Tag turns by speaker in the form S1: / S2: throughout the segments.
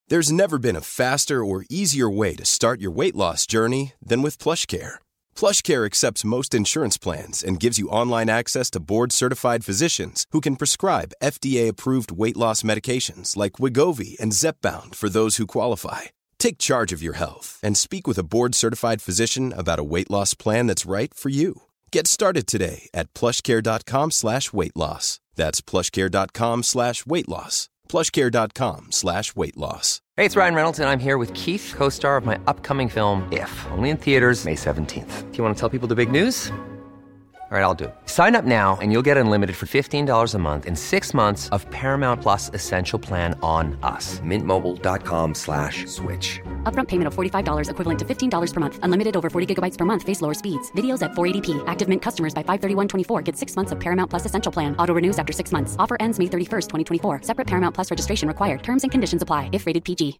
S1: There's never been a faster or easier way to start your weight loss journey than with PlushCare. PlushCare accepts most insurance plans and gives you online access to board-certified physicians who can prescribe FDA-approved weight loss medications like Wegovy and Zepbound for those who qualify. Take charge of your health and speak with a board-certified physician about a weight loss plan that's right for you. Get started today at plushcare.com/weight loss. That's plushcare.com/weight loss. plushcare.com/weight loss.
S2: Hey, it's Ryan Reynolds, and I'm here with Keith, co-star of my upcoming film, If, only in theaters May 17th. Do you want to tell people the big news? All right, I'll do it. Sign up now and you'll get unlimited for $15 a month and 6 months of Paramount Plus Essential Plan on us. MintMobile.com/switch.
S3: Upfront payment of $45 equivalent to $15 per month. Unlimited over 40 gigabytes per month. Face lower speeds. Videos at 480p. Active Mint customers by 531.24 get 6 months of Paramount Plus Essential Plan. Auto renews after 6 months. Offer ends May 31st, 2024. Separate Paramount Plus registration required. Terms and conditions apply if rated PG.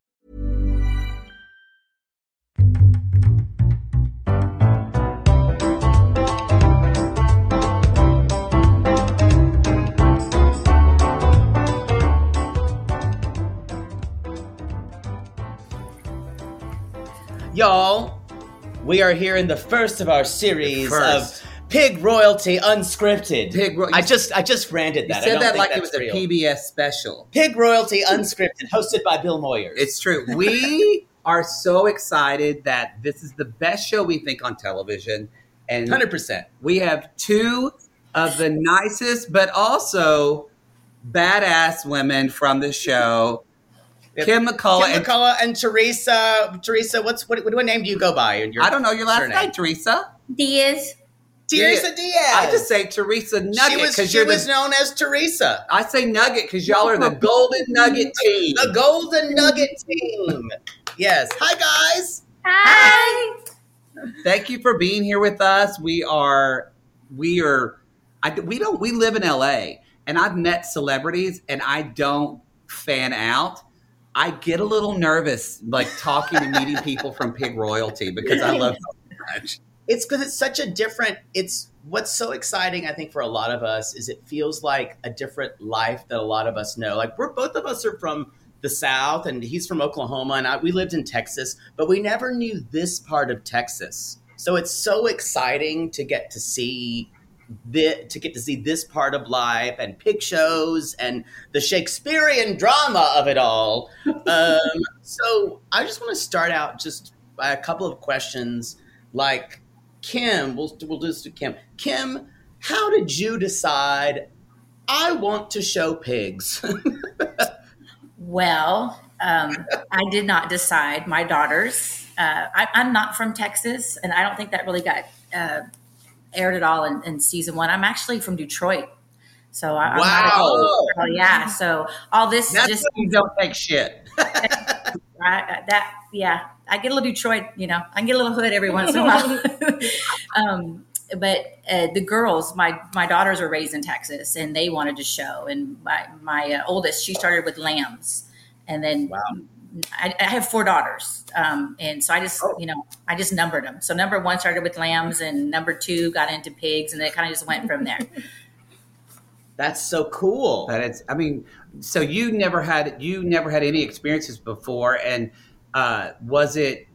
S4: Y'all, we are here in the first of our series of Pig Royalty Unscripted. I just branded that.
S5: You said that like it was a PBS special.
S4: Pig Royalty Unscripted, hosted by Bill Moyers.
S5: It's true. We are so excited that this is the best show we think on television. And
S4: 100%.
S5: We have two of the nicest, but also badass women from the show. Kim McCullough and Teresa.
S4: Teresa, what name do you go by?
S5: I don't know your last name, Teresa.
S6: Diaz.
S4: Teresa Diaz.
S5: I just say Teresa Nugget
S4: because she was known as Teresa.
S5: I say Nugget because y'all are the Golden Nugget team.
S4: The Golden Nugget team. Yes. Hi, guys.
S6: Hi.
S5: Thank you for being here with us. We live in LA, and I've met celebrities, and I don't fan out. I get a little nervous, like talking and meeting people from Pig Royalty because I love so much.
S4: It's because it's such a different, what's so exciting, I think, for a lot of us is it feels like a different life that a lot of us know. Like both of us are from the South and he's from Oklahoma and we lived in Texas, but we never knew this part of Texas. So it's so exciting to get to see this part of life and pig shows and the Shakespearean drama of it all. So I just want to start out just by a couple of questions. Like Kim, we'll just do Kim. Kim, how did you decide I want to show pigs?
S6: Well, I did not decide. My daughters. I'm not from Texas, and I don't think that really got aired at all in season one. I'm actually from Detroit. So I'm not yeah. So all this
S5: that's
S6: just
S5: you don't take shit.
S6: I get a little Detroit, I can get a little hood every once in a while. But the girls, my daughters are raised in Texas and they wanted to show. And my oldest, she started with lambs. And then I have 4 daughters. And so I just numbered them. So number 1 started with lambs and number 2 got into pigs and it kind of just went from there.
S4: That's so cool.
S5: So you never had any experiences before. And is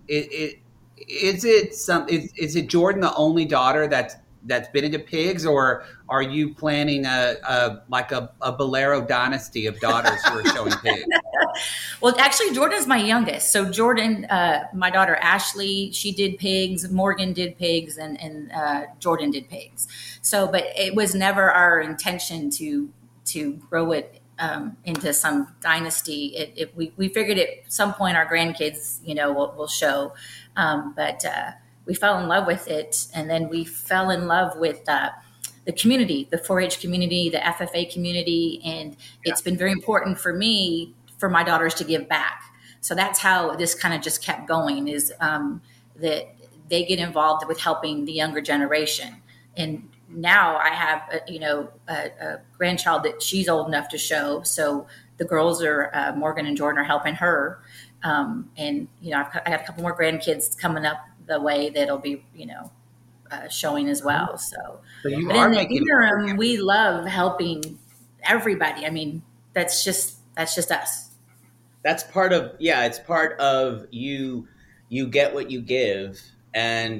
S5: it Jordan the only daughter that's been into pigs, or are you planning a Bolero dynasty of daughters who are showing pigs?
S6: Well, actually, Jordan's my youngest. So Jordan, my daughter Ashley, she did pigs. Morgan did pigs, and Jordan did pigs. So, but it was never our intention to grow it into some dynasty. We figured at some point our grandkids, will show. But we fell in love with it, and then we fell in love with the community, the 4-H community, the FFA community, and it's been very important for me, for my daughters to give back. So that's how this kind of just kept going, is that they get involved with helping the younger generation. And now I have, a grandchild that she's old enough to show. So the girls are, Morgan and Jordan are helping her. I got a couple more grandkids coming up the way that'll be, showing as well. So
S5: you
S6: but
S5: are
S6: in the
S5: making
S6: interim, we love helping everybody. I mean, that's just us.
S4: That's part of, it's part of you get what you give. And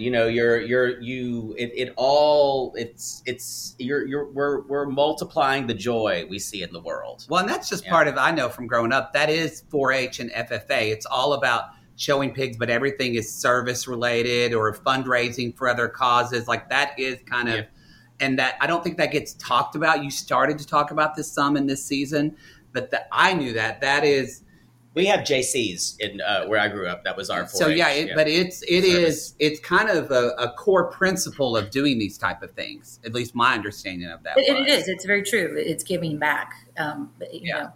S4: we're multiplying the joy we see in the world.
S5: Well, and that's just part of, I know from growing up, that is 4-H and FFA. It's all about showing pigs, but everything is service related or fundraising for other causes. Like that is kind of, and that I don't think that gets talked about. You started to talk about this some in this season, but I knew that is.
S4: We have JCs in where I grew up. That was our 4-H.
S5: So but it's kind of a core principle of doing these type of things. At least my understanding of that.
S6: It is. It's very true. It's giving back. You know,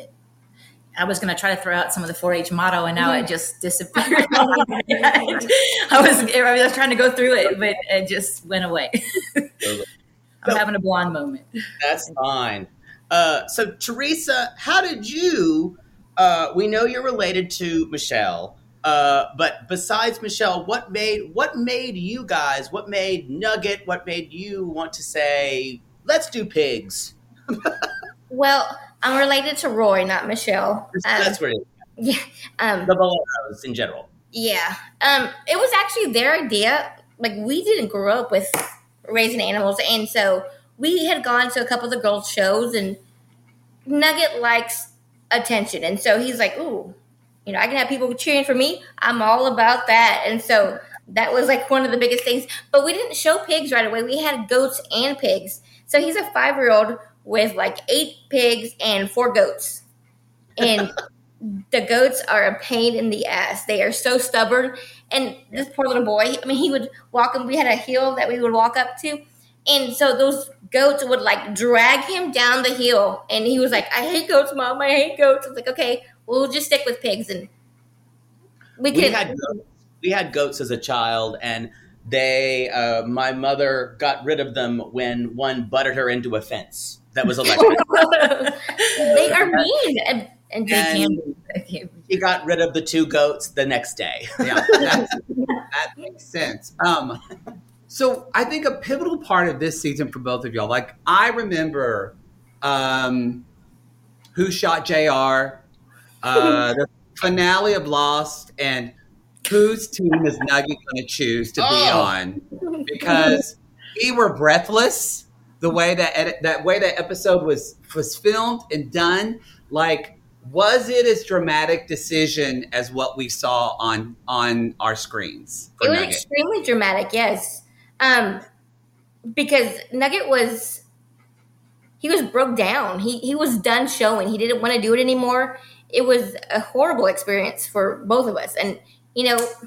S6: I was going to try to throw out some of the 4-H motto, and now it just disappeared. I was trying to go through it, but it just went away. I'm having a blonde moment.
S4: That's fine. So Teresa, how did you? We know you're related to Michelle, but besides Michelle, what made you guys? What made Nugget? What made you want to say, "Let's do pigs"?
S7: Well, I'm related to Roy, not Michelle.
S4: That's what it is.
S7: Yeah.
S4: The Boleros in general.
S7: Yeah. It was actually their idea. Like, we didn't grow up with raising animals, and so we had gone to a couple of the girls' shows, and Nugget likes attention, and so he's like, "Ooh, I can have people cheering for me. I'm all about that." And so that was like one of the biggest things. But we didn't show pigs right away. We had goats and pigs. So he's a 5-year-old with like 8 pigs and 4 goats, and the goats are a pain in the ass. They are so stubborn. And this poor little boy, he would walk, and we had a hill that we would walk up to. And so those goats would like drag him down the hill. And he was like, "I hate goats, Mom. I hate goats." I was like, "Okay, we'll just stick with pigs." And we
S4: had goats as a child, and they, my mother got rid of them when one butted her into a fence that was electric.
S7: They are mean. And
S4: she got rid of the 2 goats the next day.
S5: Yeah, that makes sense. So I think a pivotal part of this season for both of y'all, like I remember Who Shot JR, the finale of Lost, and whose team is Nugget going to choose to be on? Because we were breathless the way that episode was filmed and done. Like, was it as dramatic decision as what we saw on our screens?
S7: It was extremely dramatic, yes. Because Nugget was broke down. He was done showing. He didn't want to do it anymore. It was a horrible experience for both of us. And, it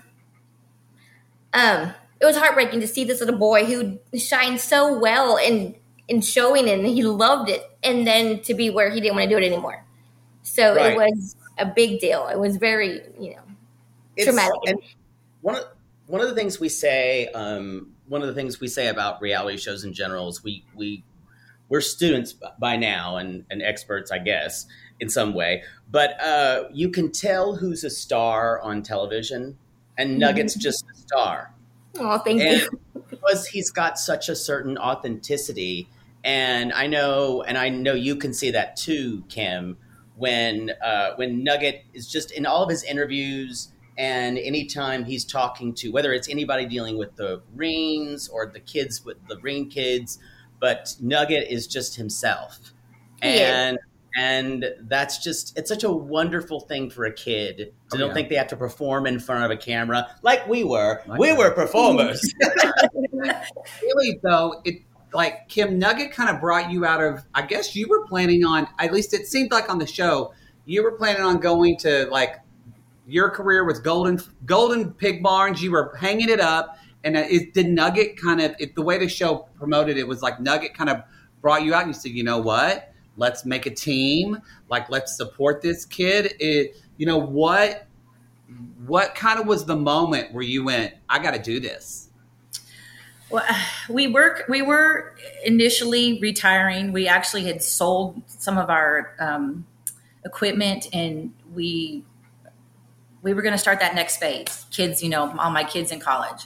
S7: was heartbreaking to see this little boy who shined so well in showing, and he loved it. And then to be where he didn't want to do it anymore. So It was a big deal. It was very, traumatic.
S4: And one of the things we say, about reality shows in general is we're students by now and experts, I guess, in some way. But you can tell who's a star on television, and Nugget's just a star.
S7: Oh, thank you.
S4: Because he's got such a certain authenticity, and I know you can see that too, Kim. When Nugget is just in all of his interviews. And anytime he's talking to, whether it's anybody dealing with the Reens or the kids with the Reen kids, but Nugget is just himself. And that's just, it's such a wonderful thing for a kid to don't think they have to perform in front of a camera like we were. We were performers.
S5: Really, though, like Kim, Nugget kind of brought you out of, I guess you were planning on, at least it seemed like on the show, you were planning on going to like, your career was Golden Pig Barns. You were hanging it up. And did Nugget kind of, the way the show promoted it was like Nugget kind of brought you out and you said, "You know what? Let's make a team. Like, let's support this kid." What kind of was the moment where you went, "I got to do this"?
S6: Well, we were initially retiring. We actually had sold some of our equipment, and we were going to start that next phase. Kids, all my kids in college.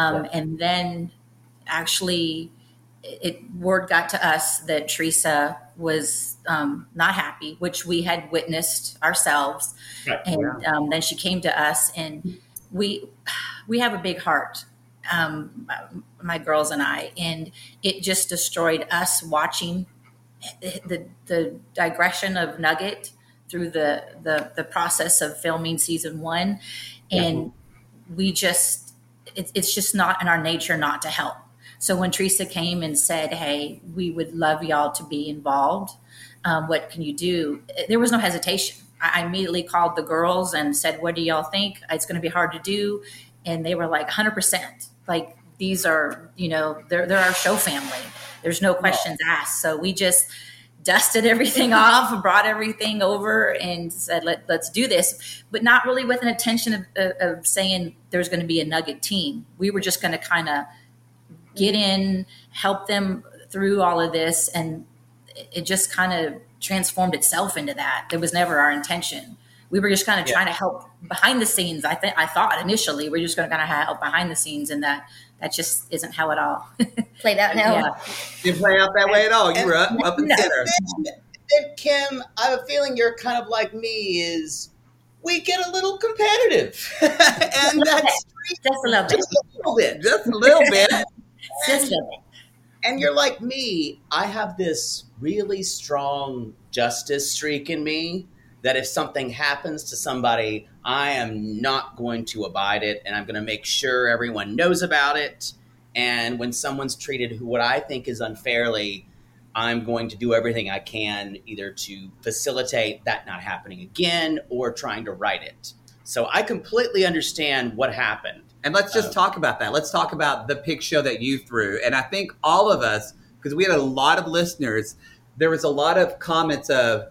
S6: And then actually word got to us that Teresa was not happy, which we had witnessed ourselves.
S4: Right.
S6: And then she came to us, and we have a big heart, my girls and I, and it just destroyed us watching the digression of Nugget through the process of filming season 1. And we just, it's just not in our nature not to help. So when Teresa came and said, hey, we would love y'all to be involved, what can you do? There was no hesitation. I immediately called the girls and said, what do y'all think? It's going to be hard to do. And they were like 100%. Like, these are, they're our show family. There's no questions asked. So we just dusted everything off, brought everything over, and said, let's do this. But not really with an intention of saying there's going to be a Nugget team. We were just going to kind of get in, help them through all of this. And it just kind of transformed itself into that. That was never our intention. We were just kind of trying to help behind the scenes. I thought initially we're just going to kind of help behind the scenes, and that just isn't how it all
S7: played out now.
S5: Yeah. Didn't play out that way at all. You were up and center.
S4: And Kim, I have a feeling you're kind of like me, is we get a little competitive. And that's
S6: just a little bit.
S5: Just a little bit.
S6: Just a little bit.
S4: And you're like me. I have this really strong justice streak in me that if something happens to somebody, I am not going to abide it, and I'm going to make sure everyone knows about it. And when someone's treated what I think is unfairly, I'm going to do everything I can either to facilitate that not happening again or trying to right it. So I completely understand what happened.
S5: And let's just talk about that. Let's talk about the pig show that you threw. And I think all of us, because we had a lot of listeners, there was a lot of comments of,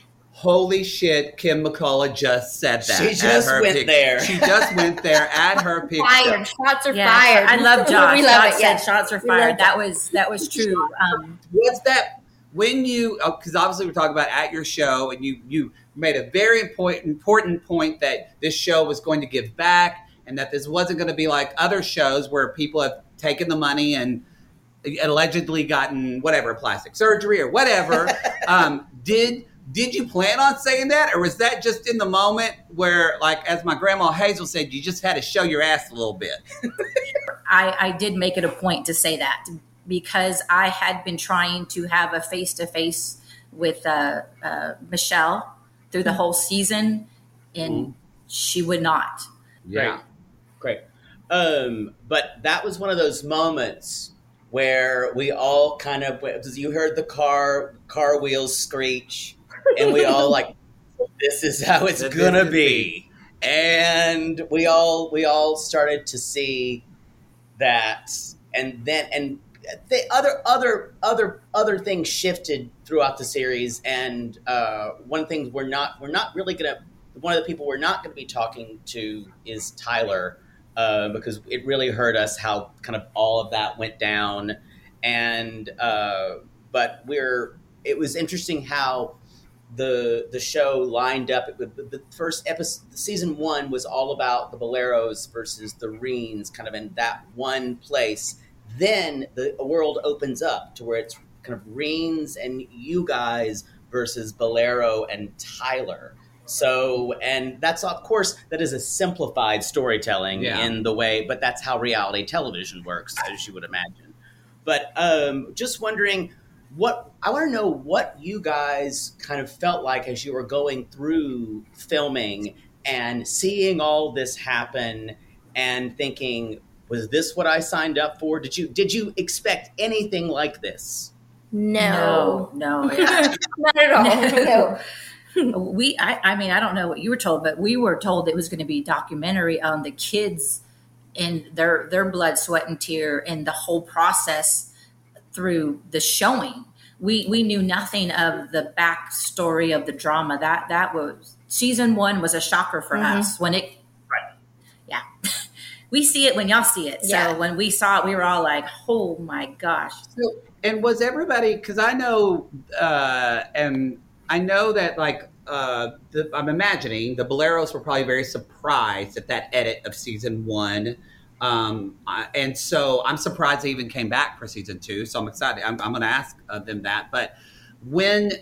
S5: holy shit, Kim McCullough just said that.
S4: She just went there.
S5: She just went there at her pig
S7: fired.
S5: show.
S7: Shots are fired.
S6: I love Josh.
S7: We love
S6: Josh
S7: it.
S6: said
S7: Yeah.
S6: shots are fired. That was true.
S5: What's that? When you, because obviously we're talking about at your show, and you made a very important point that this show was going to give back, and that this wasn't going to be like other shows where people have taken the money and allegedly gotten whatever, plastic surgery or whatever. Did you plan on saying that, or was that just in the moment where, like, as my grandma Hazel said, you just had to show your ass a little bit?
S6: I did make it a point to say that, because I had been trying to have a face-to-face with Michelle through the whole season, and she would not.
S5: Yeah.
S4: Great. But that was one of those moments where we all kind of, you heard the car wheels screech, and we all like, this is how it's gonna be. And we all started to see that, and the other things shifted throughout the series. And one of the things one of the people we're not gonna be talking to is Tyler, because it really hurt us how kind of all of that went down. And but it was interesting how the show lined up. The first episode, season 1, was all about the Boleros versus the Reens, kind of in that one place. Then the world opens up to where it's kind of Reens and you guys versus Bolero and Tyler. So, and that's, of course, that is a simplified storytelling in the way, but that's how reality television works, as you would imagine. But just wondering, I want to know what you guys kind of felt like as you were going through filming and seeing all this happen and thinking, was this what I signed up for? Did you expect anything like this?
S7: No.
S6: Not
S7: at all. No.
S6: I don't know what you were told, but we were told it was going to be a documentary on the kids and their blood, sweat, and tear, and the whole process through the showing. We knew nothing of the backstory of the drama. That was season 1 was a shocker for us when it. Yeah, we see it when y'all see it. So when we saw it, we were all like, "Oh my gosh!"
S5: So, and was everybody? Because I know, and I know that, like, I'm imagining the Boleros were probably very surprised at that edit of season 1. And so I'm surprised they even came back for season 2. So I'm excited. I'm going to ask them that. But when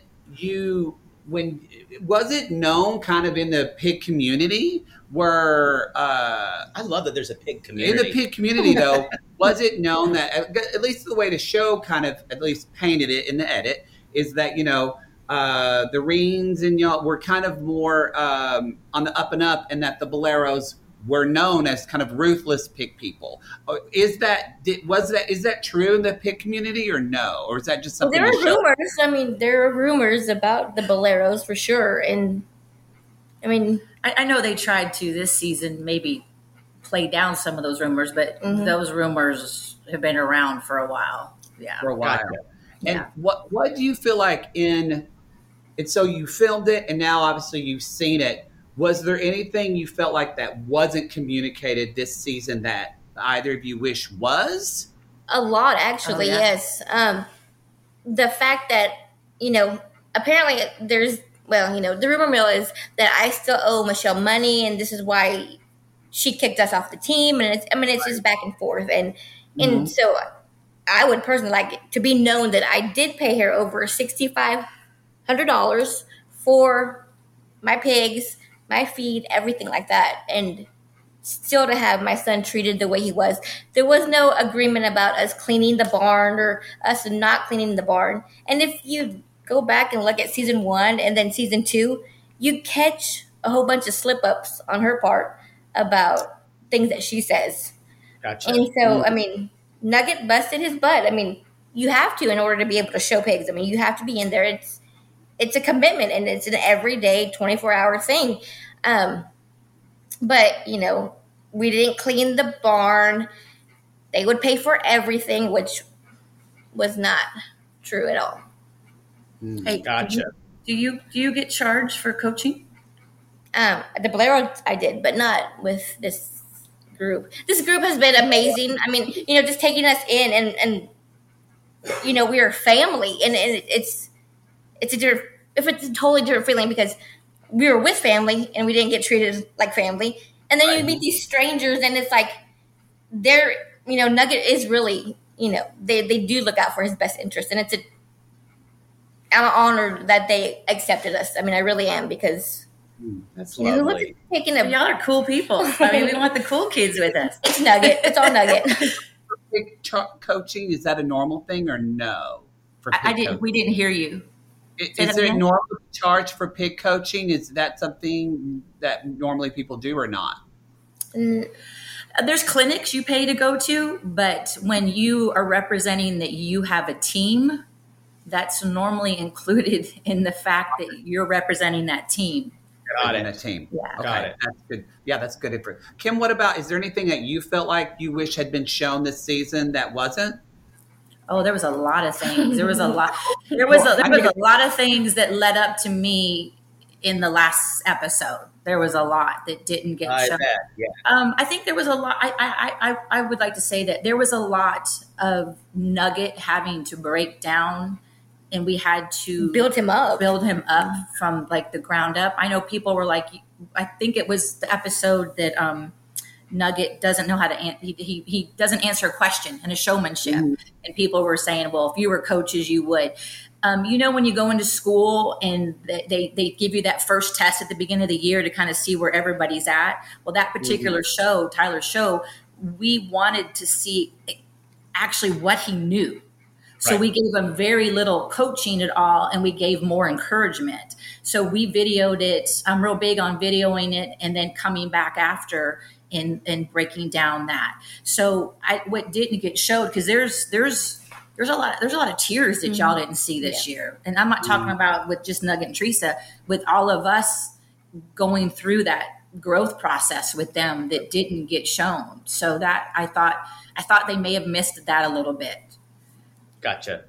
S5: was it known kind of in the pig community where
S4: I love that there's a pig community.
S5: In the pig community, though, was it known that, at least the way the show kind of at least painted it in the edit, is that, the Reens and y'all were kind of more on the up and up, and that the Boleros were known as kind of ruthless pig people. Is that true in the pig community or no? Or is that just something?
S7: Well, there are rumors. I mean, there are rumors about the Boleros for sure. And I mean,
S6: I know they tried to this season maybe play down some of those rumors, but those rumors have been around for a while. Yeah.
S5: For a while.
S4: Gotcha.
S5: And
S6: Yeah.
S5: what do you feel like and so you filmed it and now obviously you've seen it. Was there anything you felt like that wasn't communicated this season that either of you wish was?
S7: a lot, actually,
S6: Oh, yeah.
S7: yes. The fact that, apparently the rumor mill is that I still owe Michelle money, and this is why she kicked us off the team. And it's just back and forth. And so I would personally like it to be known that I did pay her over $6,500 for my pigs, my feed, everything like that. And still to have my son treated the way he was. There was no agreement about us cleaning the barn or us not cleaning the barn. And if you go back and look at season 1 and then season 2, you catch a whole bunch of slip ups on her part about things that she says.
S4: Gotcha.
S7: And so, Nugget busted his butt. You have to in order to be able to show pigs. You have to be in there. It's a commitment, and it's an everyday 24-hour thing. But, we didn't clean the barn. They would pay for everything, which was not true at all.
S6: Hey,
S4: Gotcha.
S6: Do you get charged for coaching?
S7: The Bolero I did, but not with this group. This group has been amazing. Just taking us in and we are family, and it's a totally different feeling because we were with family and we didn't get treated like family. And then you meet these strangers, and it's like they're, Nugget is really, they do look out for his best interest, and I'm honored that they accepted us. I really am, because
S5: That's
S7: who was
S5: lovely.
S7: taking
S6: Y'all are cool people. We want the cool kids with us.
S7: It's Nugget. It's all Nugget.
S5: Pig coaching, is that a normal thing or no? For pig coaching?
S6: We didn't hear you.
S5: Is
S6: that
S5: there a
S6: again?
S5: normal charge for pig coaching? Is that something that normally people do or not?
S6: There's clinics you pay to go to, but when you are representing that you have a team, that's normally included in the fact that you're representing that team.
S4: Got
S5: In a
S4: it.
S5: team.
S6: Yeah.
S5: Okay,
S4: Got it.
S5: that's good. Yeah, that's good info. Kim, what about, is there anything that you felt like you wish had been shown this season that wasn't?
S6: Oh, there was a lot of things. There was a lot. There was a lot of things that led up to me in the last episode. There was a lot that didn't get
S4: I
S6: shown.
S4: bet. Yeah.
S6: I think there was a lot. I would like to say that there was a lot of Nugget having to break down, and we had to
S7: Build him up.
S6: from like the ground up. I know people were like, I think it was the episode that Nugget doesn't know how to he doesn't answer a question in a showmanship, and people were saying, well, if you were coaches, you would. When you go into school and they give you that first test at the beginning of the year to kind of see where everybody's at. Well, that particular show, Tyler's show, we wanted to see actually what he knew. So we gave him very little coaching at all, and we gave more encouragement. So we videoed it. I'm real big on videoing it and then coming back after and breaking down that. So what didn't get showed, because there's a lot of tears that y'all didn't see this year. And I'm not talking about with just Nugget and Teresa, with all of us going through that growth process with them that didn't get shown. So that I thought they may have missed that a little bit.
S4: Gotcha.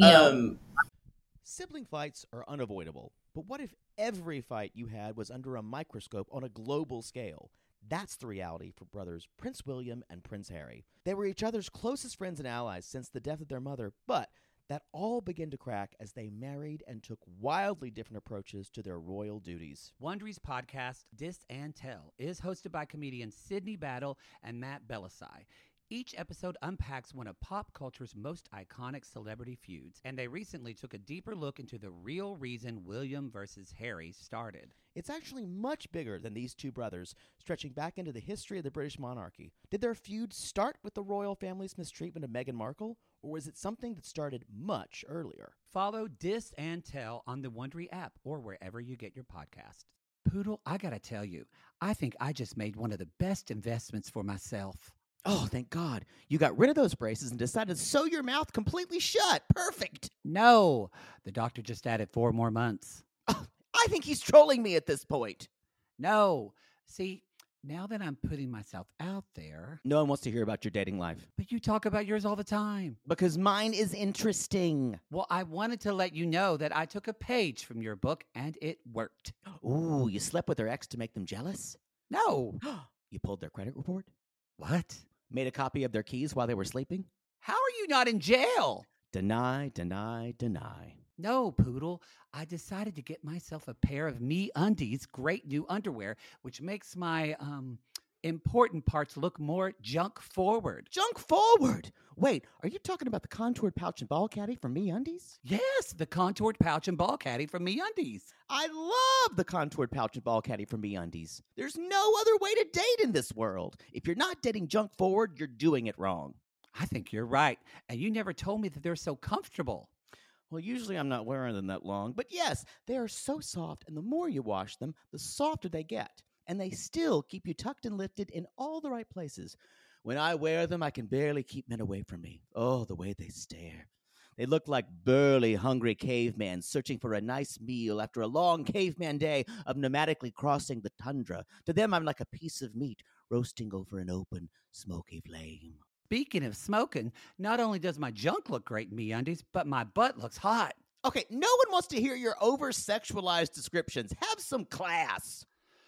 S8: Sibling fights are unavoidable, but what if every fight you had was under a microscope on a global scale? That's the reality for brothers Prince William and Prince Harry. They were each other's closest friends and allies since the death of their mother, but that all began to crack as they married and took wildly different approaches to their royal duties.
S9: Wondery's podcast, Dis and Tell, is hosted by comedians Sydney Battle and Matt Belisai.
S5: Each episode unpacks one of pop culture's most iconic celebrity feuds, and they recently took a deeper look into the real reason William versus Harry started.
S8: It's actually much bigger than these two brothers, stretching back into the history of the British monarchy. Did their feud start with the royal family's mistreatment of Meghan Markle, or was it something that started much earlier?
S5: Follow Dis and Tell on the Wondery app or wherever you get your podcasts. Poodle, I gotta tell you, I think I just made one of the best investments for myself.
S8: Oh, thank God. You got rid of those braces and decided to sew your mouth completely shut. Perfect.
S5: No, the doctor just added 4 more months.
S8: Oh, I think he's trolling me at this point.
S5: No, see, now that I'm putting myself out there.
S8: No one wants to hear about your dating life.
S5: But you talk about yours all the time.
S8: Because mine is interesting.
S5: Well, I wanted to let you know that I took a page from your book and it worked.
S8: Ooh, you slept with their ex to make them jealous?
S5: No.
S8: You pulled their credit report?
S5: What?
S8: Made a copy of their keys while they were sleeping?
S5: How are you not in jail?
S8: Deny, deny, deny.
S5: No, Poodle. I decided to get myself a pair of MeUndies great new underwear, which makes my important parts look more junk forward.
S8: Junk forward? Wait, are you talking about the contoured pouch and ball caddy from MeUndies?
S5: Yes, the contoured pouch and ball caddy from MeUndies.
S8: I love the contoured pouch and ball caddy from MeUndies. There's no other way to date in this world. If you're not dating junk forward, you're doing it wrong.
S5: I think you're right. And you never told me that they're so comfortable.
S8: Well, usually I'm not wearing them that long, but yes, they are so soft, and the more you wash them, the softer they get. And they still keep you tucked and lifted in all the right places. When I wear them, I can barely keep men away from me. Oh, the way they stare. They look like burly, hungry cavemen searching for a nice meal after a long caveman day of nomadically crossing the tundra. To them, I'm like a piece of meat roasting over an open, smoky flame.
S5: Speaking of smoking, not only does my junk look great in MeUndies, but my butt looks hot.
S8: Okay, no one wants to hear your over-sexualized descriptions. Have some class.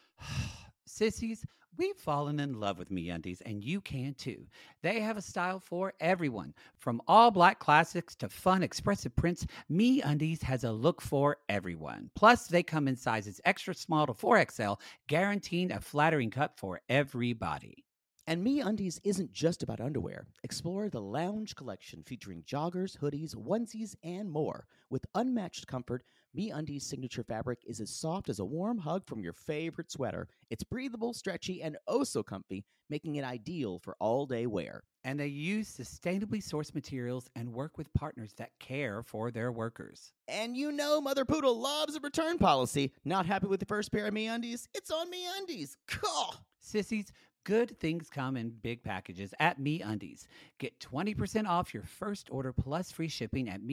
S5: Sissies, we've fallen in love with MeUndies, and you can too. They have a style for everyone. From all black classics to fun, expressive prints, MeUndies has a look for everyone. Plus, they come in sizes extra small to 4XL, guaranteeing a flattering cut for everybody.
S8: And MeUndies isn't just about underwear. Explore the Lounge collection featuring joggers, hoodies, onesies, and more. With unmatched comfort, MeUndies' signature fabric is as soft as a warm hug from your favorite sweater. It's breathable, stretchy, and oh so comfy, making it ideal for all-day wear.
S5: And they use sustainably sourced materials and work with partners that care for their workers.
S8: And you know Mother Poodle loves a return policy. Not happy with the first pair of MeUndies? It's on MeUndies. Cool.
S5: Sissies, good things come in big packages at MeUndies. Get 20% off your first order plus free shipping at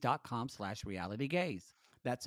S5: MeUndies.com/realitygaze.
S8: That's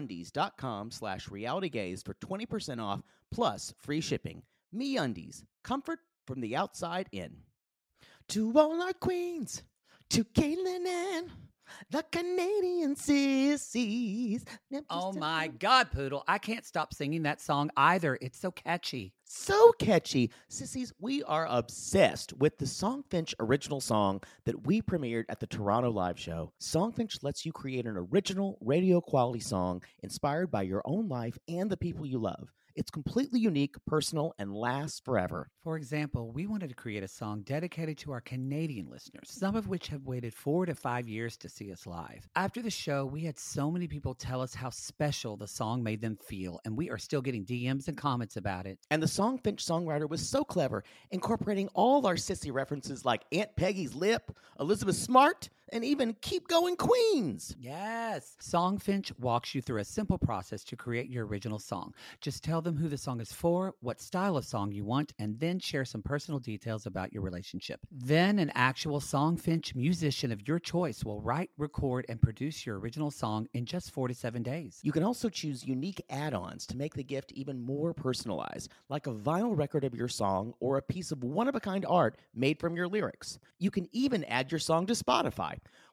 S8: MeUndies.com/realitygaze for 20% off plus free shipping. MeUndies, comfort from the outside in. To all our queens, to Caitlin and the Canadian sissies.
S5: Oh my God, Poodle. I can't stop singing that song either. It's so catchy.
S8: So catchy. Sissies, we are obsessed with the Songfinch original song that we premiered at the Toronto Live Show. Songfinch lets you create an original radio quality song inspired by your own life and the people you love. It's completely unique, personal, and lasts forever.
S5: For example, we wanted to create a song dedicated to our Canadian listeners, some of which have waited 4 to 5 years to see us live. After the show, we had so many people tell us how special the song made them feel, and we are still getting DMs and comments about it.
S8: And the Songfinch songwriter was so clever, incorporating all our sissy references like Aunt Peggy's Lip, Elizabeth Smart, and even Keep Going Queens.
S5: Yes. Songfinch walks you through a simple process to create your original song. Just tell them who the song is for, what style of song you want, and then share some personal details about your relationship. Then an actual Songfinch musician of your choice will write, record, and produce your original song in just 4 to 7 days.
S8: You can also choose unique add-ons to make the gift even more personalized, like a vinyl record of your song or a piece of one-of-a-kind art made from your lyrics. You can even add your song to Spotify.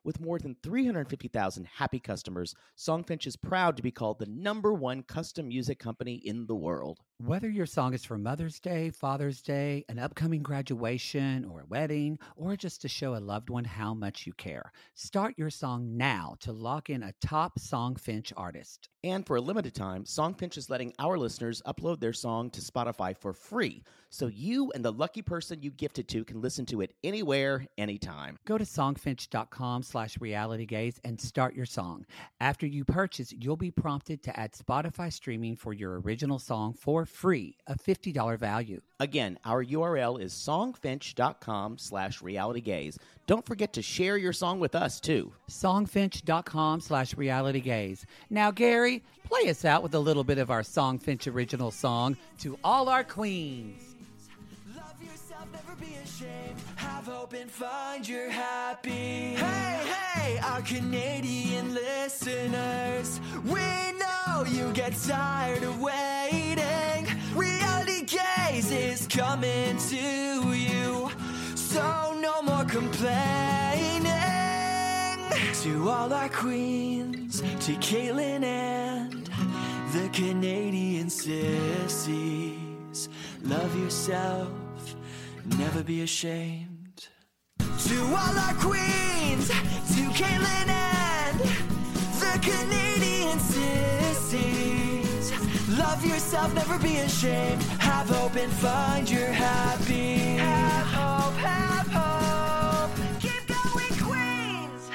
S8: With more than 350,000 happy customers, Songfinch is proud to be called the #1 custom music company in the world.
S9: Whether your song is for Mother's Day, Father's Day, an upcoming graduation, or a wedding, or just to show a loved one how much you care, start your song now to lock in a top Songfinch artist.
S8: And for a limited time, Songfinch is letting our listeners upload their song to Spotify for free, so you and the lucky person you gifted to can listen to it anywhere, anytime.
S9: Go to songfinch.com/realitygaze and start your song. After you purchase, you'll be prompted to add Spotify streaming for your original song for free, a $50 value.
S8: Again, our URL is songfinch.com/realitygaze. Don't forget to share your song with us, too.
S9: Songfinch.com/realitygaze. Now, Gary, play us out with a little bit of our Songfinch original song, To All Our Queens.
S10: Love yourself, never be ashamed. Have hope and find your happy. Hey, hey, our Canadian listeners. We know you get tired of waiting. Reality Gaze is coming to you. So no more complaining. To all our queens, to Caitlin and the Canadian sissies. Love yourself, never be ashamed. To all our queens, to Caitlin and the Canadian sissies. Love yourself, never be ashamed. Have hope and find your happy. Have hope, have hope. Keep going, queens.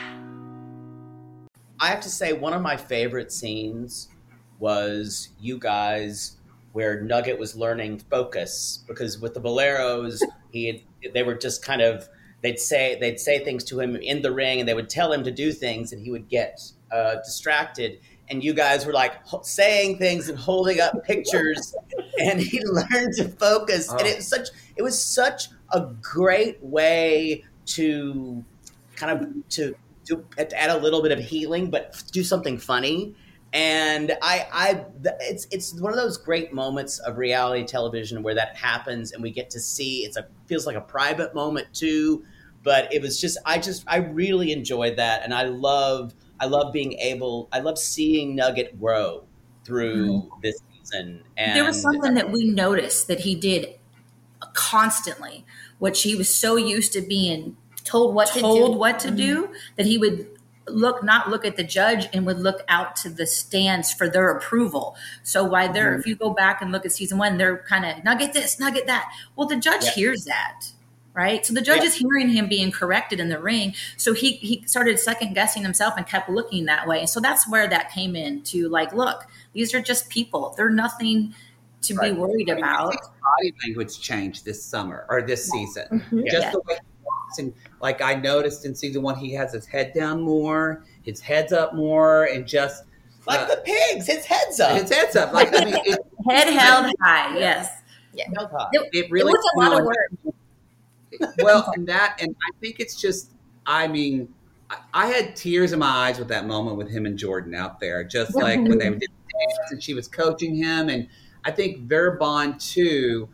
S4: I have to say, one of my favorite scenes was you guys where Nugget was learning focus, because with the Boleros, they were just kind of, they'd say things to him in the ring, and they would tell him to do things, and he would get distracted. And you guys were like saying things and holding up pictures, and he learned to focus. And it was such a great way to kind of to add a little bit of healing, but do something funny. And it's one of those great moments of reality television where that happens, and we get to see. Feels like a private moment too, but it was just I really enjoyed that, and I love seeing Nugget grow through this season. And
S6: there was something that we noticed that he did constantly, which he was so used to being told what to do, that he would not look at the judge and would look out to the stands for their approval. So why if you go back and look at season 1, they're kind of nugget this, nugget that. Well, the judge hears that, right? So the judge is hearing him being corrected in the ring. So he started second guessing himself and kept looking that way. So that's where that came in to, like, look, these are just people. They're nothing to be worried about.
S5: Body language changed this summer or this season. Just the way he walks, and like I noticed in season 1, he has his head down more, his head's up more, and just
S4: like the pigs, his head's up.
S5: His head's up. Like, I mean,
S6: head held high. Yes.
S7: Yeah.
S5: It really
S7: was a lot of work.
S5: Well, and I think it's just, I mean, I had tears in my eyes with that moment with him and Jordan out there, just like when they did the dance and she was coaching him. And I think their bond too,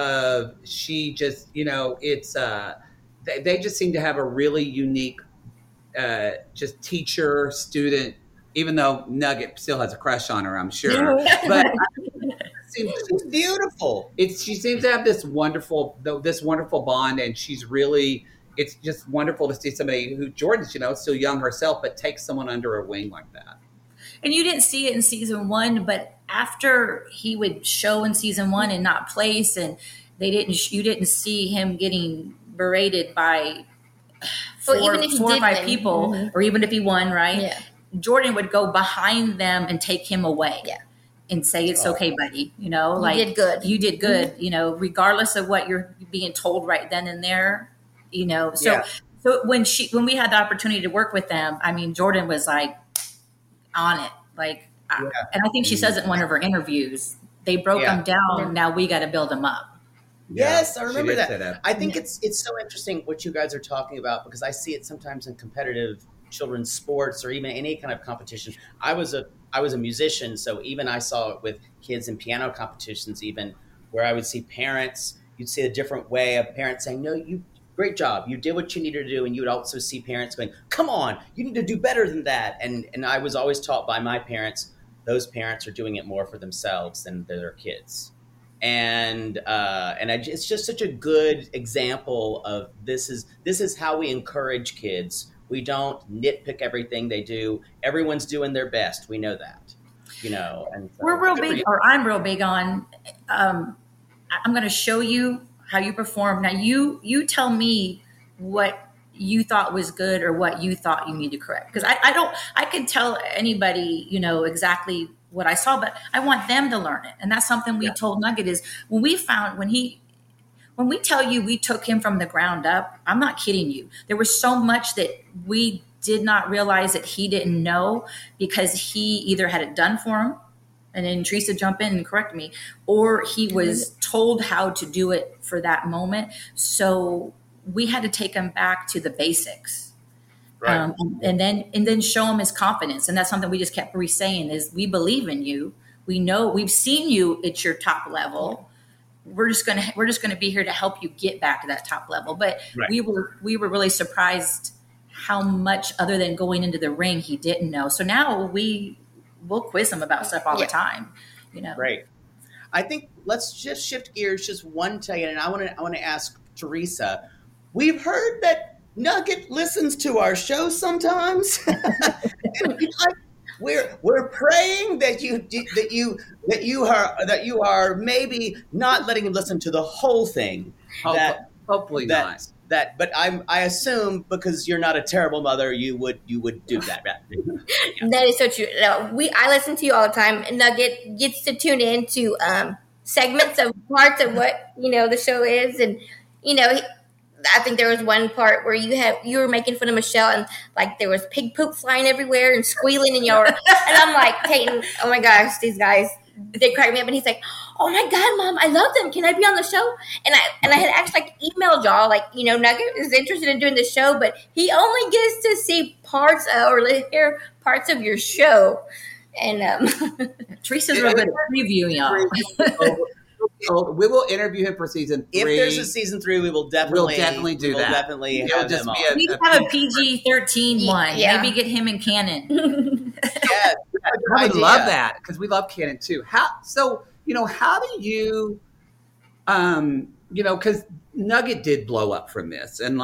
S5: she just, it's, they just seem to have a really unique, just teacher, student, even though Nugget still has a crush on her, I'm sure. But
S4: she's beautiful.
S5: She seems to have this wonderful bond, and she's really. It's just wonderful to see somebody who Jordan's, still young herself, but takes someone under her wing like that.
S6: And you didn't see it in season 1, but after he would show in season 1 and not place, and you didn't see him getting berated by four or 5 people, or even if he won, right? Yeah. Jordan would go behind them and take him away. Yeah. And say, it's okay, buddy. You did good. You did good, regardless of what you're being told right then and there, So when we had the opportunity to work with them, I mean, Jordan was like on it. Like, and I think she says it in one of her interviews. They broke them down. Now we got to build them up.
S4: Yes, I remember that. I think it's so interesting what you guys are talking about, because I see it sometimes in competitive children's sports or even any kind of competition. I was a musician, so even I saw it with kids in piano competitions, even where I would see parents, you'd see a different way of parents saying, no, great job. You did what you needed to do. And you would also see parents going, come on, you need to do better than that. And I was always taught by my parents, those parents are doing it more for themselves than their kids. It's just such a good example of this is how we encourage kids. We don't nitpick everything they do. Everyone's doing their best. We know that, And so,
S6: we're real big, or I'm real big on. I'm going to show you how you perform. Now you tell me what you thought was good or what you thought you need to correct, because I could tell anybody exactly what I saw, but I want them to learn it. And that's something we told Nugget is when we tell you we took him from the ground up, I'm not kidding you. There was so much that we did not realize that he didn't know, because he either had it done for him, and then Teresa jump in and correct me, or he was told how to do it for that moment. So we had to take him back to the basics. Right. And then show him his confidence. And that's something we just kept re-saying is we believe in you. We know we've seen you at your top level. We're just gonna be here to help you get back to that top level. But we were really surprised how much, other than going into the ring, he didn't know. So now we'll quiz him about stuff all the time.
S4: Great. I think let's just shift gears just one second, and I want to ask Teresa. We've heard that Nugget listens to our show sometimes. We're praying that you are maybe not letting him listen to the whole thing.
S5: Hopefully not.
S4: But I assume because you're not a terrible mother, you would do that. Right?
S7: That is so true. I listen to you all the time. And Nugget gets to tune in to segments of parts of what the show is, and I think there was one part where you were making fun of Michelle, and like there was pig poop flying everywhere and squealing, and and I'm like, Peyton, oh my gosh, these guys, they crack me up. And he's like, oh my God, Mom, I love them. Can I be on the show? And I had actually emailed y'all, Nugget is interested in doing the show, but he only gets to see parts or hear parts of your show. And
S6: Teresa's real good at previewing y'all.
S5: We will interview him for season 3.
S4: If there's a season 3, we will definitely
S5: do that.
S4: Definitely have him on.
S6: We have a PG-13 one.
S7: Yeah.
S6: Maybe get him and Cannon.
S4: Yeah,
S5: I would love that, because we love Cannon too. How do you, because Nugget did blow up from this, and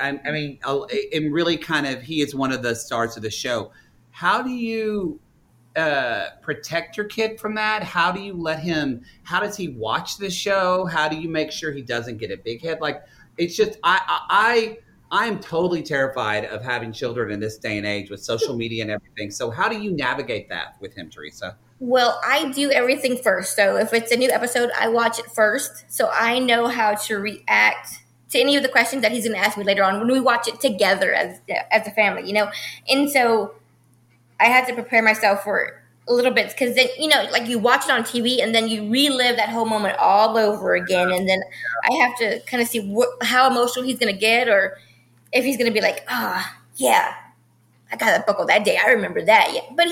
S5: and really kind of, he is one of the stars of the show. How do you protect your kid from that? How do you how does he watch the show? How do you make sure he doesn't get a big head? It's just, I am totally terrified of having children in this day and age with social media and everything. So how do you navigate that with him, Teresa?
S7: Well, I do everything first. So if it's a new episode, I watch it first. So I know how to react to any of the questions that he's going to ask me later on when we watch it together as a family, And so I had to prepare myself for a little bit, because then, you watch it on TV and then you relive that whole moment all over again. And then I have to kind of see how emotional he's going to get, or if he's going to be like, yeah, I got that buckle that day. I remember that. Yeah. But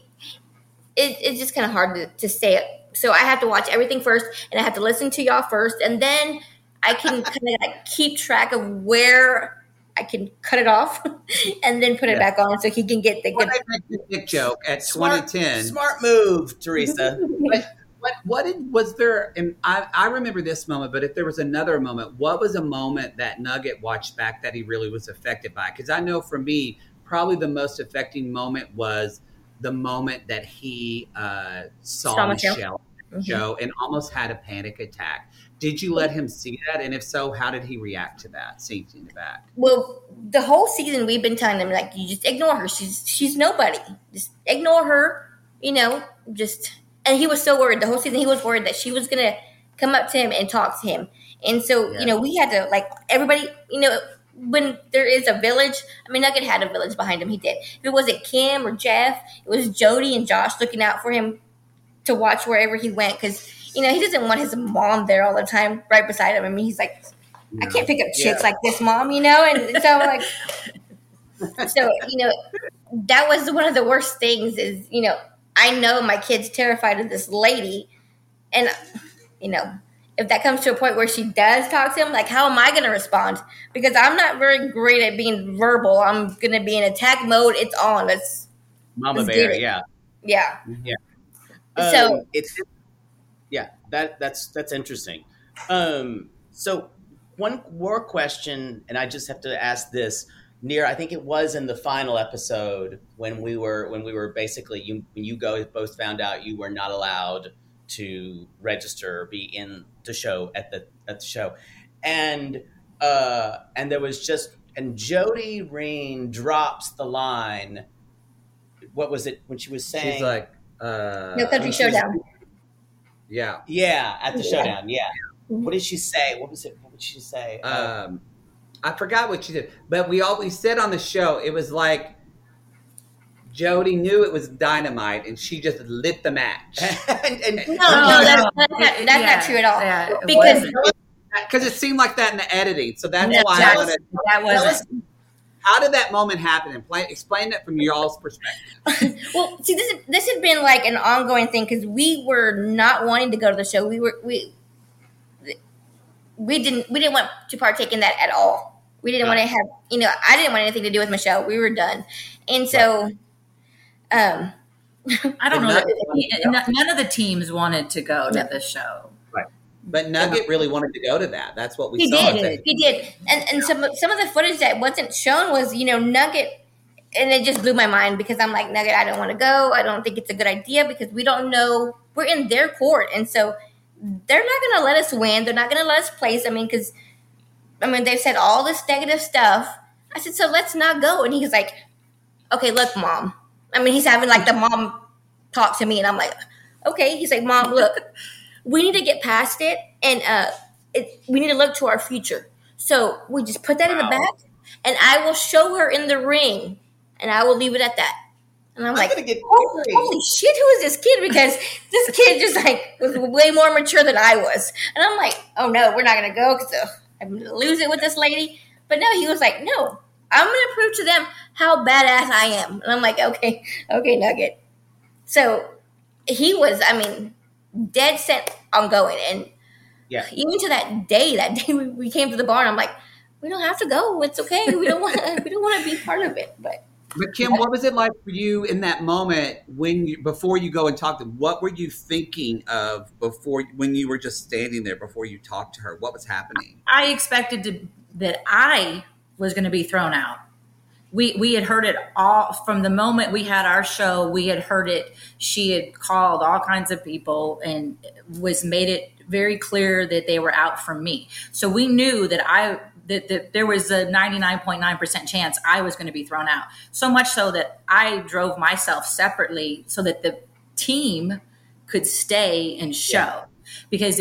S7: it's just kind of hard to say it. So I have to watch everything first, and I have to listen to y'all first. And then I can kind of keep track of where I can cut it off and then put it back on, so he can get the good.
S5: Big joke at 2010.
S4: Smart move, Teresa.
S5: Was there? And I remember this moment, but if there was another moment, what was a moment that Nugget watched back that he really was affected by? Because I know for me, probably the most affecting moment was the moment that he saw Michelle show and almost had a panic attack. Did you let him see that? And if so, how did he react to that, seeing the back?
S7: Well, the whole season we've been telling them, you just ignore her. She's nobody. Just ignore her, and he was so worried. The whole season he was worried that she was going to come up to him and talk to him. And so, we had to, everybody, when there is a village, Nugget had a village behind him. He did. If it wasn't Kim or Jeff, it was Jody and Josh looking out for him to watch wherever he went, because he doesn't want his mom there all the time right beside him. He's like, I can't pick up chicks like this, Mom, and so so that was one of the worst things is, I know my kid's terrified of this lady, and if that comes to a point where she does talk to him, like, how am I going to respond? Because I'm not very great at being verbal. I'm going to be in attack mode. It's on. Let's
S4: Mama Bear,
S7: yeah.
S4: Yeah.
S7: So
S4: that's interesting. So one more question, and I just have to ask this. Near, I think it was in the final episode when we were basically when you guys both found out you were not allowed to register or be in the show at the show, and there was just, and Jody Reen drops the line. What was it when she was saying?
S5: She's like,
S7: No Country Showdown.
S5: Yeah,
S4: at the showdown. Yeah. What did she say? What was it? What did she say?
S5: I forgot what she did, but we always said on the show it was like Jody knew it was dynamite, and she just lit the match.
S7: That's not true at all.
S6: Yeah,
S7: because
S5: it seemed like that in the editing, so that's why
S6: that wasn't.
S5: How did that moment happen? And explain that from y'all's perspective.
S7: Well, see, this had been like an ongoing thing because we were not wanting to go to the show. We didn't want to partake in that at all. We didn't want to have, I didn't want anything to do with Michelle. We were done. And so,
S6: I don't know. None of the teams wanted to go to the show.
S5: Right. But Nugget really wanted to go to that. That's what we
S7: he
S5: saw.
S7: He did. And some of the footage that wasn't shown was, Nugget, and it just blew my mind because I'm like, Nugget, I don't want to go. I don't think it's a good idea because we don't know. We're in their court. And so they're not going to let us win. They're not going to let us place. They've said all this negative stuff. I said, so let's not go. And he's like, okay, look, Mom. He's having like the mom talk to me. And I'm like, okay. He's like, Mom, look, we need to get past it. And we need to look to our future. So we just put that in the back. And I will show her in the ring. And I will leave it at that. And I'm like, holy shit, who is this kid? Because this kid just like was way more mature than I was. And I'm like, oh no, we're not going to go because I'm going to lose it with this lady. But no, he was like, no, I'm going to prove to them how badass I am. And I'm like, okay, Nugget. So he was, dead set on going. And even to that day we came to the bar and I'm like, we don't have to go. It's okay. We don't want to be part of it. But
S5: Kim, what was it like for you in that moment before you go and talk to them? What were you thinking of when you were just standing there before you talked to her? What was happening?
S6: I expected that I was going to be thrown out. We had heard it all from the moment we had our show. We had heard it. She had called all kinds of people and made it very clear that they were out for me. So we knew that that there was a 99.9% chance I was going to be thrown out. So much so that I drove myself separately so that the team could stay and show. Because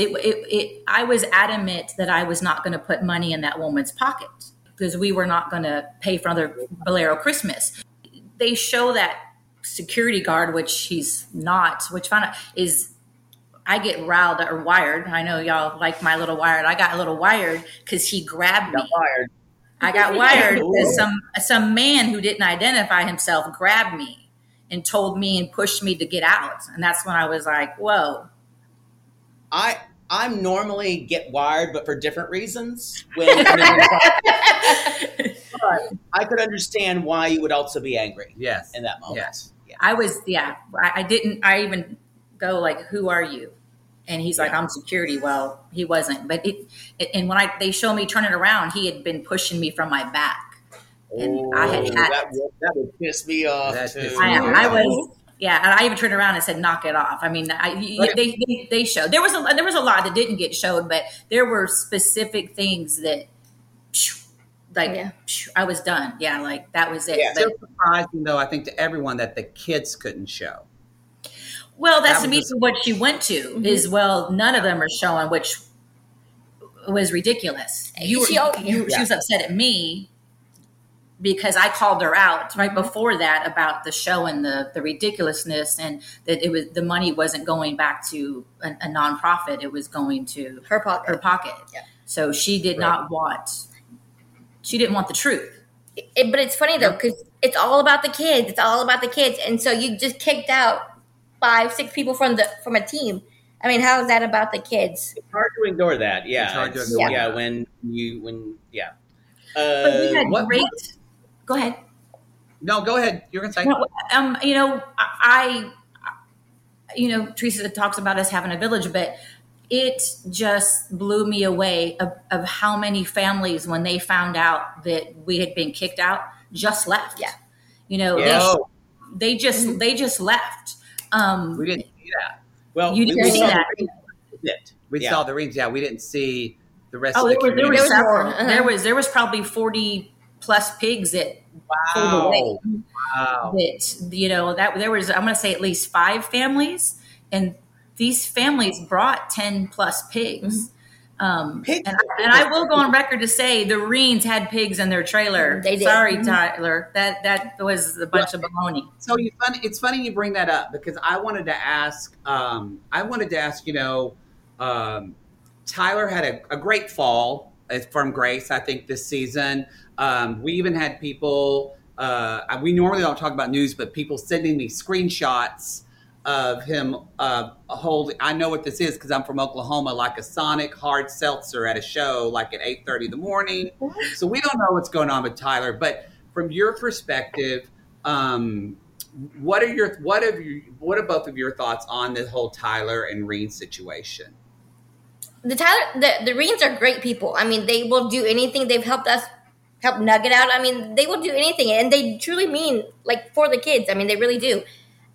S6: I was adamant that I was not going to put money in that woman's pocket because we were not going to pay for another Bolero Christmas. They show that security guard, which he's not, which found out is I get riled or wired. I know y'all like my little wired. I got a little wired because he grabbed me. I got wired because some man who didn't identify himself grabbed me and told me and pushed me to get out. And that's when I was like, whoa.
S4: I'm normally get wired, but for different reasons. But I could understand why you would also be angry.
S5: Yes.
S4: In that moment.
S5: Yes.
S4: Yeah.
S6: I was, I even go like, who are you? And he's like, I'm security. Well, he wasn't. But and when they show me turning around, he had been pushing me from my back. And I had
S4: that would piss me off too.
S6: I was, and I even turned around and said, knock it off. They showed. There was a lot that didn't get showed, but there were specific things that I was done. Yeah, like that was it.
S5: Yeah. It's still surprising though, I think, to everyone that the kids couldn't show.
S6: Well, that's immediately what she went to is, none of them are showing, which was ridiculous. She was upset at me because I called her out right before that about the show and the ridiculousness and that the money wasn't going back to a nonprofit. It was going to
S7: her pocket.
S6: Yeah. So she did not want, she didn't want the truth.
S7: But it's funny though, because it's all about the kids. It's all about the kids. And so you just kicked out 5-6 people from a team. I mean, how is that about the kids?
S4: It's hard to ignore that. Yeah.
S5: It's hard to ignore
S4: Yeah.
S5: that.
S6: But we had
S5: what-
S6: great. Go ahead.
S5: No, go ahead. You're going to say.
S6: No, Teresa talks about us having a village, but it just blew me away of how many families, when they found out that we had been kicked out, just left.
S7: Yeah.
S6: They just left.
S5: We didn't see that.
S4: Well,
S6: You didn't see
S4: saw
S6: that.
S4: the Rings.
S5: We saw the rings. Yeah, we didn't see the rest
S6: Oh,
S5: of the
S6: there
S5: community.
S6: was several.
S7: more. Uh-huh.
S6: There was probably 40 plus pigs that pulled
S5: Wow.
S6: away.
S5: Wow.
S6: That there was, I'm going to say, at least 5 families, and these families brought 10 plus pigs.
S4: Pigs
S6: And I will go on record to say the Reens had pigs in their trailer.
S7: They did.
S6: Sorry, Tyler. That was a bunch of baloney.
S5: So it's funny you bring that up, because I wanted to ask. Tyler had a great fall from Grace, I think, this season. We even had people. We normally don't talk about news, but people sending me screenshots of him holding. I know what this is because I'm from Oklahoma, like a Sonic hard seltzer at a show, like at 8:30 in the morning. So we don't know what's going on with Tyler. But from your perspective, what are both of your thoughts on the whole Tyler and Reen situation?
S7: The Reens are great people. I mean, they will do anything. They've helped us help Nugget out. I mean, they will do anything, and they truly mean, like, for the kids. I mean, they really do.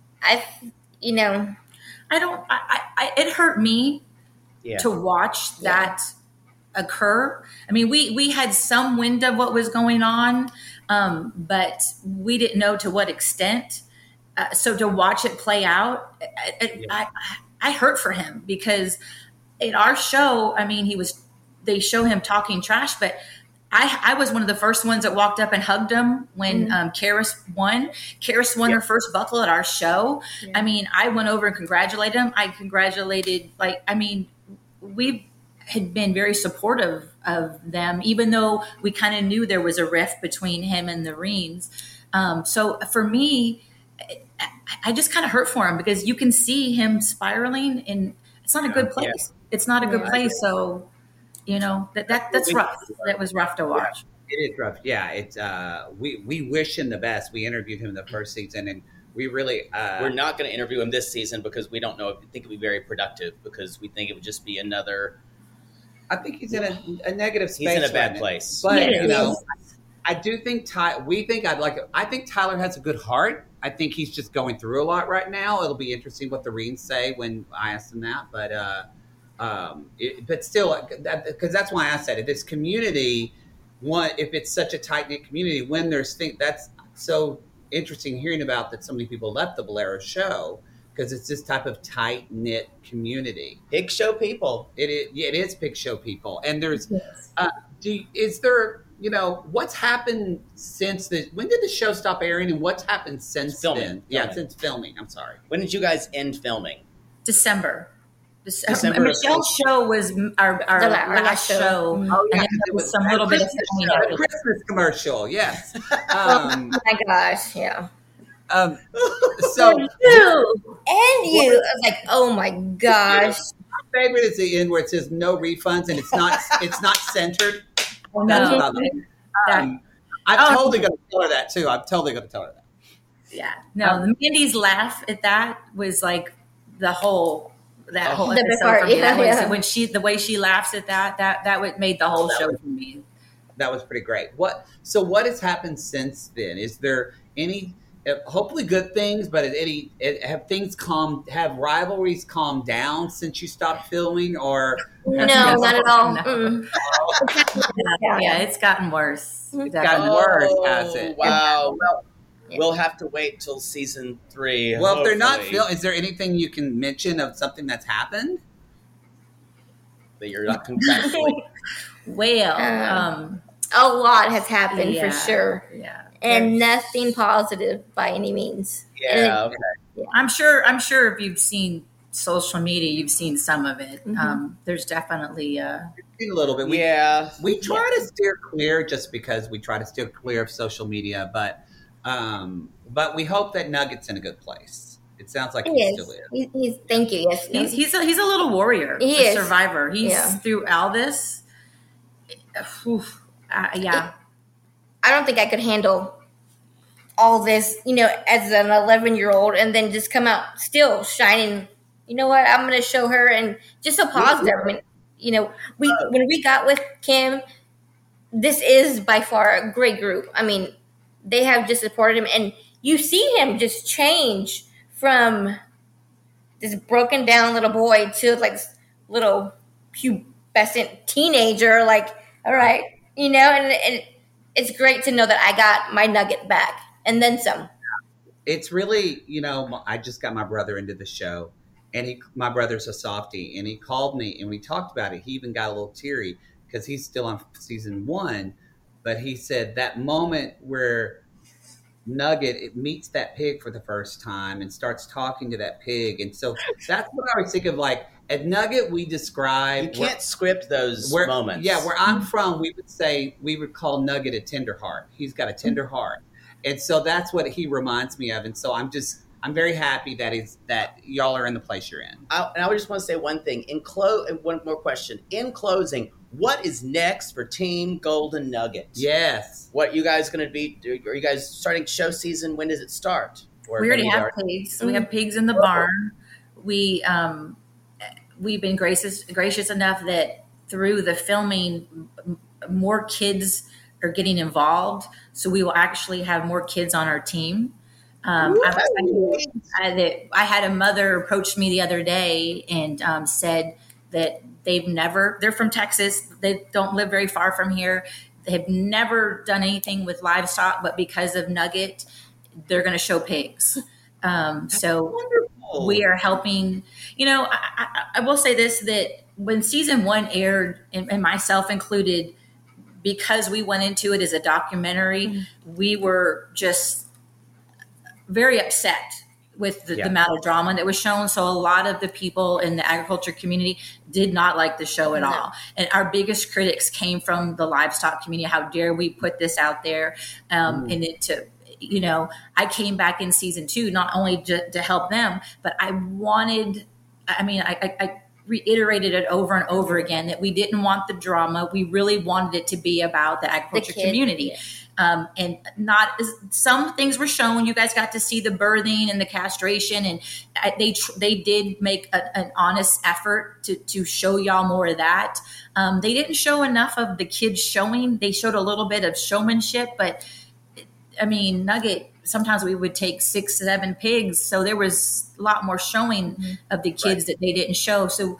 S6: It hurt me to watch that occur. I mean, we had some wind of what was going on, but we didn't know to what extent. So to watch it play out, I hurt for him, because in our show, I mean, they show him talking trash, but I was one of the first ones that walked up and hugged him when Karis won. Karis won her first buckle at our show. Yeah. I mean, I went over and congratulated him. We had been very supportive of them, even though we kind of knew there was a rift between him and the Reens. So for me, I just kind of hurt for him, because you can see him spiraling, and it's not a good place. Yeah. It's not a good place. So, that's rough. That was rough to watch.
S5: It is rough. Yeah. It's we wish him the best. We interviewed him the first season, and we really
S4: we're not going to interview him this season because we don't know. I think it'd be very productive, because we think it would just be another.
S5: I think he's in a negative space.
S4: He's in a bad place.
S5: But I do think I think Tyler has a good heart. I think he's just going through a lot right now. It'll be interesting what the Reens say when I ask them that. But still, because that's why I said it. This community, if it's such a tight knit community, when there's things, that's so interesting hearing about that so many people left the Bolero show, because it's this type of tight knit community.
S4: Pig show people.
S5: It is pig show people, and there's. Is there? What's happened since when did the show stop airing, and what's happened since then? Yeah, since filming. I'm sorry.
S4: When did you guys end filming?
S6: December. Michelle's show was our last show.
S5: Oh, yeah,
S6: and there was some little bit of filming.
S5: A Christmas commercial, yes.
S7: Oh my gosh, yeah.
S5: So
S7: and you. I was like, oh my gosh.
S5: My favorite is the end where it says no refunds, and it's not centered.
S6: Oh, no.
S5: I'm totally going to tell her that too. I'm totally going to tell her that.
S6: Yeah. No, Mandy's laugh at that was like the whole episode
S7: part,
S6: for me.
S7: yeah.
S6: When the way she laughs at that made the whole show for me.
S5: That was pretty great. What has happened since then? Is there any hopefully good things, but have rivalries calmed down since you stopped filming, or
S7: no, not at all.
S6: No. Yeah, it's gotten worse.
S5: It's gotten worse, has it?
S4: Wow. Well, we'll have to wait till season 3.
S5: Well, hopefully. If they're not filming, is there anything you can mention of something that's happened
S4: that you're not contractually?
S7: A lot has happened for sure.
S6: Yeah.
S7: And nothing positive by any means.
S4: Yeah, okay.
S7: Yeah.
S6: I'm sure if you've seen social media, you've seen some of it. There's definitely
S5: a little bit. We try to steer clear, just because we try to steer clear of social media, but we hope that Nugget's in a good place. It sounds like
S7: He
S5: he
S7: is.
S5: still is.
S7: He's thank you. Yes,
S6: He's a little warrior,
S7: He
S6: a
S7: is.
S6: survivor. He's
S7: Yeah.
S6: through all this. Yeah.
S7: I don't think I could handle all this, as an 11-year-old, and then just come out still shining. You know what? I'm going to show her, and just so positive. I mean, when we got with Kim, this is by far a great group. I mean, they have just supported him, and you see him just change from this broken down little boy to like little pubescent teenager. Like, all right, and it's great to know that I got my nugget back and then some.
S5: It's really, I just got my brother into the show, and my brother's a softie, and he called me and we talked about it. He even got a little teary because he's still on season 1, but he said that moment where Nugget meets that pig for the first time and starts talking to that pig. And so that's what I was thinking of, like, at Nugget, we describe...
S4: You can't script those moments.
S5: Yeah, where I'm from, we would call Nugget a tender heart. He's got a tender heart. And so that's what he reminds me of. And so I'm very happy that y'all are in the place you're in.
S4: I would just want to say one thing. One more question. In closing, what is next for Team Golden Nugget?
S5: Yes.
S4: What you guys going to be? Are you guys starting show season? When does it start?
S6: We already have pigs. We have pigs in the barn. We've been gracious enough that through the filming, more kids are getting involved. So we will actually have more kids on our team. I had a mother approach me the other day and said that they're from Texas. They don't live very far from here. They have never done anything with livestock, but because of Nugget, they're going to show pigs. So wonderful. We are helping, I will say this, that when season 1 aired, and myself included, because we went into it as a documentary, we were just very upset with the amount of drama that was shown. So a lot of the people in the agriculture community did not like the show at all. And our biggest critics came from the livestock community. How dare we put this out there? And I came back in season 2, not only to help them, but I reiterated it over and over again that we didn't want the drama. We really wanted it to be about the agriculture community. And not some things were shown. You guys got to see the birthing and the castration, and they did make an honest effort to show y'all more of that. They didn't show enough of the kids showing. They showed a little bit of showmanship, but Nugget, sometimes we would take 6-7 pigs. So there was a lot more showing of the kids that they didn't show. So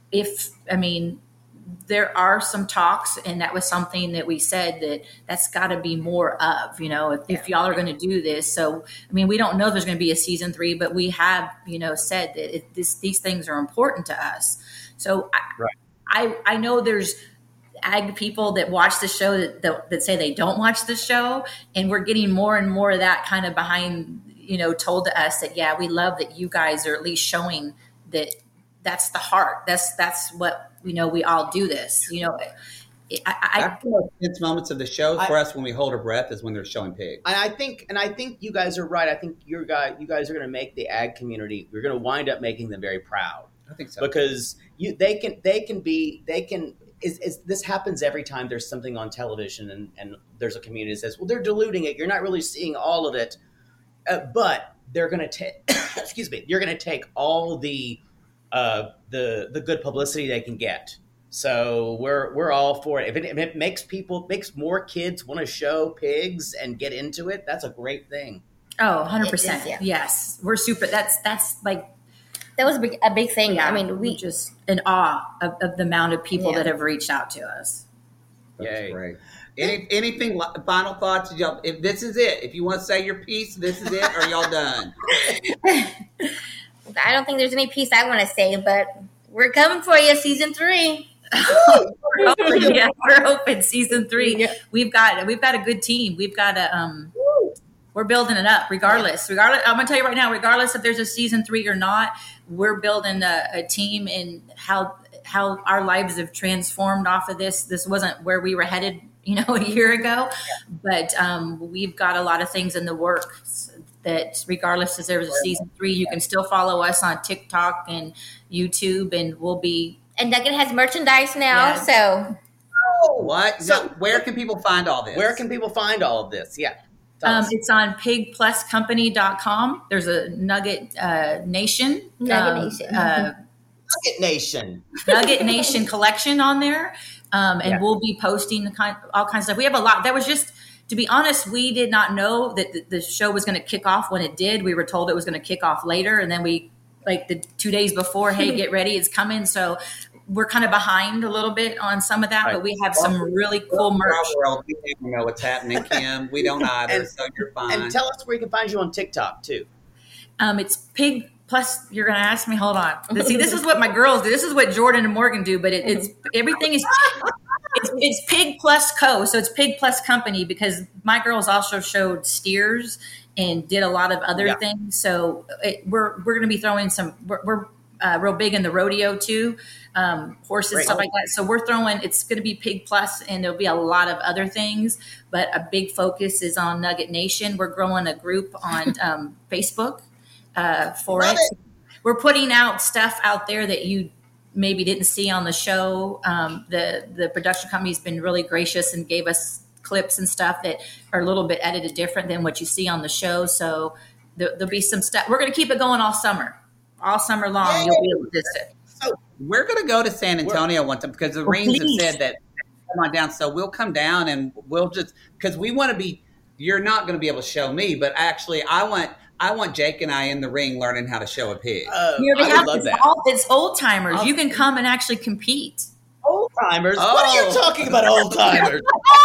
S6: there are some talks, and that was something that we said that's got to be more of, if y'all are going to do this. So, we don't know if there's going to be a season 3, but we have, said that these things are important to us. So I know there's ag people that watch the show that say they don't watch the show, and we're getting more and more of that kind of behind, told to us that, yeah, we love that you guys are at least showing that that's the heart. That's what, we all do this,
S5: After the most intense moments of the show for us, when we hold our breath, is when they're showing pigs.
S4: And I think you guys are right. I think you guys are going to make the ag community. You're going to wind up making them very proud.
S5: I think so,
S4: because this happens every time there's something on television and there's a community that says, well, they're diluting it. You're not really seeing all of it, but they're going to take. Excuse me. You're going to take all the good publicity they can get. So we're all for it. If it makes more kids want to show pigs and get into it, that's a great thing.
S6: Oh, 100%. Yes. We're super. That's like,
S7: that was a big thing.
S6: Yeah, we just in awe of the amount of people that have reached out to us.
S5: That's great. Anything final thoughts? If this is it, if you want to say your piece, this is it, or y'all done?
S7: I don't think there's any piece I want to say, but we're coming for you, season 3.
S6: We're hoping season 3. Yeah. We've got a good team. We've got we're building it up regardless. I'm gonna tell you right now, regardless if there's a season 3 or not, we're building a team, and how our lives have transformed off of this. This wasn't where we were headed, a year ago, but we've got a lot of things in the works that regardless if there's a season 3, you can still follow us on TikTok and YouTube, and we'll be.
S7: And Nugget has merchandise now, so.
S5: Oh, what? So where can people find all this?
S4: Where can people find all of this? Yeah.
S6: It's on pigpluscompany.com. There's a Nugget Nation.
S7: Nugget
S6: Nation collection on there. And we'll be posting all kinds of stuff. We have a lot. That was just, to be honest, we did not know that the show was going to kick off when it did. We were told it was going to kick off later. And then we, like the 2 days before, hey, get ready, it's coming. So we're kind of behind a little bit on some of that, but we have some really cool merch.
S5: We don't know what's happening, Kim. We don't either, so you're fine.
S4: And tell us where you can find you on TikTok, too.
S6: It's Pig Plus. You're going to ask me, hold on. See, this is what my girls do. This is what Jordan and Morgan do, but it's everything is it's Pig Plus Co. So it's Pig Plus Company, because my girls also showed steers and did a lot of other things. So we're going to be throwing some. We're real big in the rodeo too, horses, stuff like that. So we're throwing. It's going to be Pig Plus, and there'll be a lot of other things. But a big focus is on Nugget Nation. We're growing a group on Facebook for it. We're putting out stuff out there that you maybe didn't see on the show. The production company's been really gracious and gave us clips and stuff that are a little bit edited different than what you see on the show. So there'll be some stuff. We're going to keep it going all summer long. You'll be able to visit.
S5: So we're going to go to San Antonio one time, because the Rings have said that come on down. So we'll come down and we'll just, because we want to be, you're not going to be able to show me, but actually I want Jake and I in the ring learning how to show a pig.
S4: I would love that.
S6: It's old timers. You can come and actually compete.
S4: Old timers? What are you talking about, old timers?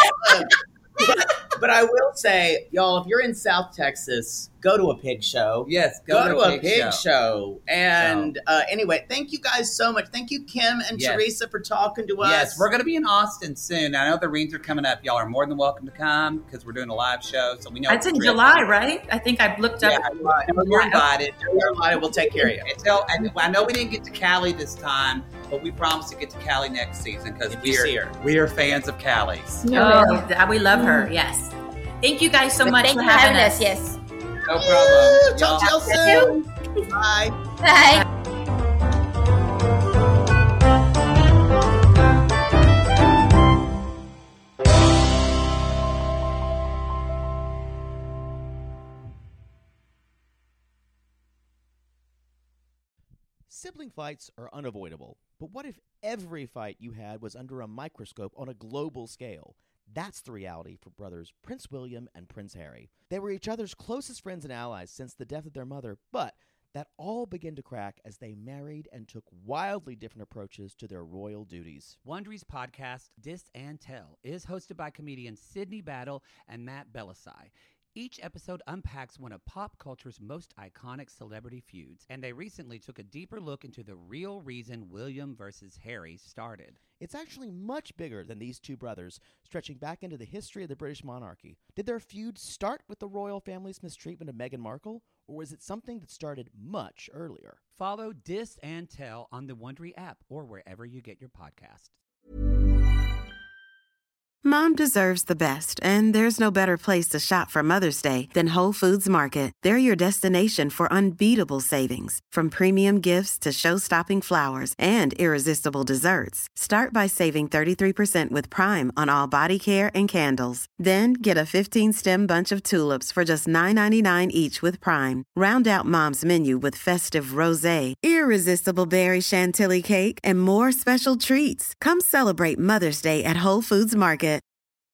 S4: But I will say, y'all, if you're in South Texas, go to a pig show.
S5: Yes,
S4: go to a pig show. And anyway, thank you guys so much. Thank you, Kim and Teresa, for talking to us.
S5: Yes, we're going to be in Austin soon. I know the Rings are coming up. Y'all are more than welcome to come, because we're doing a live show. So we know
S6: it's in July, right? I think I've looked up.
S5: You're invited.
S4: You're invited. We'll take care of you.
S5: And I know we didn't get to Cali this time, but we promise to get to Cali next season, because we are fans of Cali's.
S6: Oh, we love her. Yes. Thank you guys so much for having us.
S7: Yes.
S5: No problem.
S4: Talk to y'all soon. Bye.
S7: Bye.
S8: Sibling fights are unavoidable, but what if every fight you had was under a microscope on a global scale? That's the reality for brothers Prince William and Prince Harry. They were each other's closest friends and allies since the death of their mother, but that all began to crack as they married and took wildly different approaches to their royal duties.
S9: Wondery's podcast, Dis and Tell, is hosted by comedians Sydney Battle and Matt Belisai. Each episode unpacks one of pop culture's most iconic celebrity feuds, and they recently took a deeper look into the real reason William versus Harry started.
S8: It's actually much bigger than these two brothers, stretching back into the history of the British monarchy. Did their feud start with the royal family's mistreatment of Meghan Markle, or was it something that started much earlier?
S9: Follow Dis and Tell on the Wondery app or wherever you get your podcasts.
S11: Mom deserves the best, and there's no better place to shop for Mother's Day than Whole Foods Market. They're your destination for unbeatable savings, from premium gifts to show-stopping flowers and irresistible desserts. Start by saving 33% with Prime on all body care and candles. Then get a 15-stem bunch of tulips for just $9.99 each with Prime. Round out Mom's menu with festive rosé, irresistible berry chantilly cake, and more special treats. Come celebrate Mother's Day at Whole Foods Market.